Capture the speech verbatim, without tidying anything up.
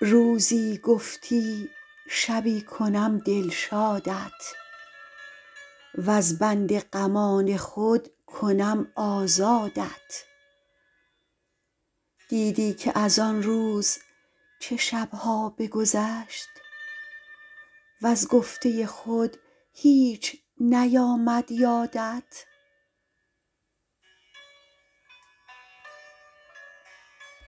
روزی گفتی شبی کنم دلشادت وز بند غمان خود کنم آزادت دیدی که از آن روز چه شبها بگذشت وز گفته خود هیچ نیامد یادت